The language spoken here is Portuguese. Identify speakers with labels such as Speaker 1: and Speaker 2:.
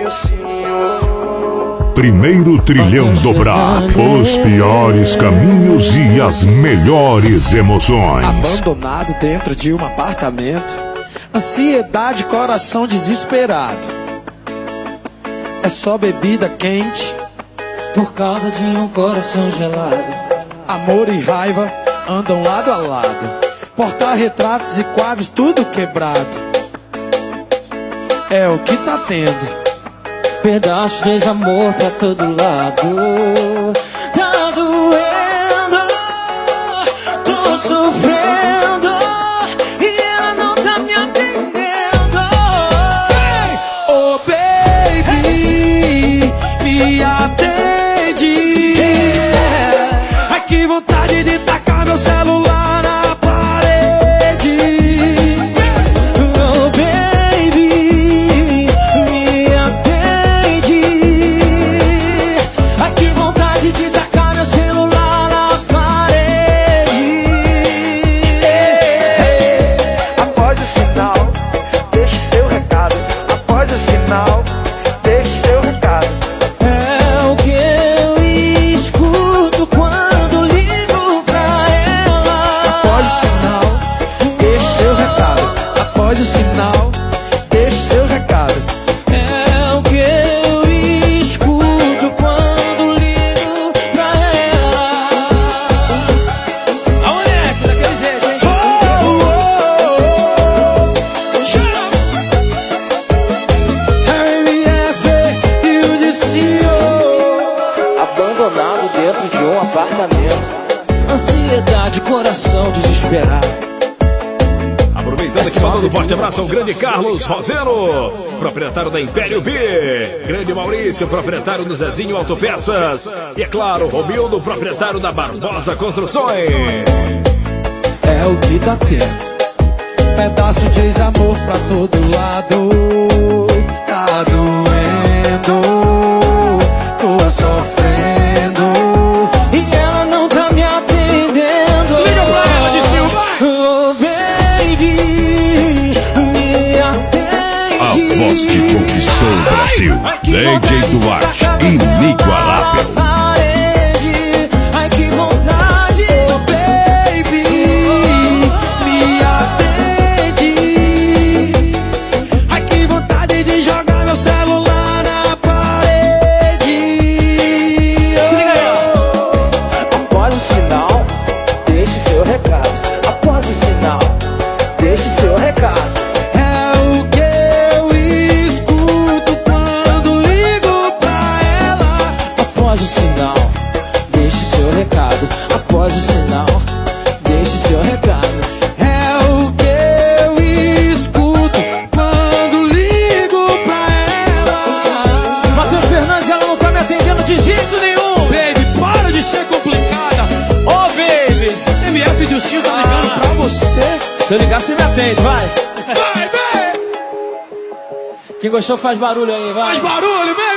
Speaker 1: Primeiro trilhão dobrar, os piores caminhos e as melhores emoções.
Speaker 2: Abandonado dentro de um apartamento, ansiedade, coração desesperado. É só bebida quente
Speaker 3: por causa de um coração gelado.
Speaker 2: Amor e raiva andam lado a lado, porta-retratos e quadros tudo quebrado. É o que tá tendo,
Speaker 3: pedaço de desamor pra todo lado. Tá doendo, tô sofrendo e ela não tá me atendendo.
Speaker 2: Oh baby, me atende. Ai que vontade de tacar meu celular na parede.
Speaker 3: Oh baby, me atende. Ai que vontade de tacar meu celular na parede.
Speaker 2: Após o sinal, deixe seu recado. Após o sinal, deixe seu recado.
Speaker 3: É o que eu escuto quando ligo pra ela.
Speaker 2: Após o sinal, deixe seu recado. Após o sinal, deixe seu recado.
Speaker 3: É o que eu escuto quando ligo pra ela. A moleque, daquele jeito, hein?
Speaker 2: RMF e o destino.
Speaker 3: Abandonado dentro de um apartamento, ansiedade, coração desesperado.
Speaker 4: Aproveitando aqui, mandando um forte abraço ao grande Carlos Rosero, proprietário da Império B. Grande Maurício, proprietário do Zezinho Autopeças. E é claro, Romildo, proprietário da Barbosa Construções.
Speaker 3: É o que tá tendo,
Speaker 2: Pedaço de desamor pra todo lado. Tá doendo, tô sofrendo.
Speaker 3: e ela não tá me atendendo.
Speaker 2: Liga pra ela, Distinho, vai!
Speaker 3: Oh baby, me atende.
Speaker 1: A voz que conquistou o Brasil, DJ Duarte, inigualável.
Speaker 3: Ai que vontade,
Speaker 2: Oh baby, me atende. Ai que vontade de jogar meu celular na parede.
Speaker 3: se liga aí. Após o sinal, deixe seu recado. Após o sinal, deixe seu recado.
Speaker 2: É o que eu escuto quando ligo pra ela.
Speaker 3: Após o sinal, deixe seu recado. Após o sinal, deixe seu recado.
Speaker 2: É o que eu escuto quando ligo pra ela.
Speaker 3: Matheus Fernandes, ela não tá me atendendo de jeito nenhum.
Speaker 2: Baby, para de ser complicada.
Speaker 3: Ô baby,
Speaker 2: MF de Ostinho tá ligando pra você.
Speaker 3: se eu ligar você me atende, vai.
Speaker 2: Vai, vai,
Speaker 3: Quem gostou faz barulho aí, vai.
Speaker 2: faz barulho, vem.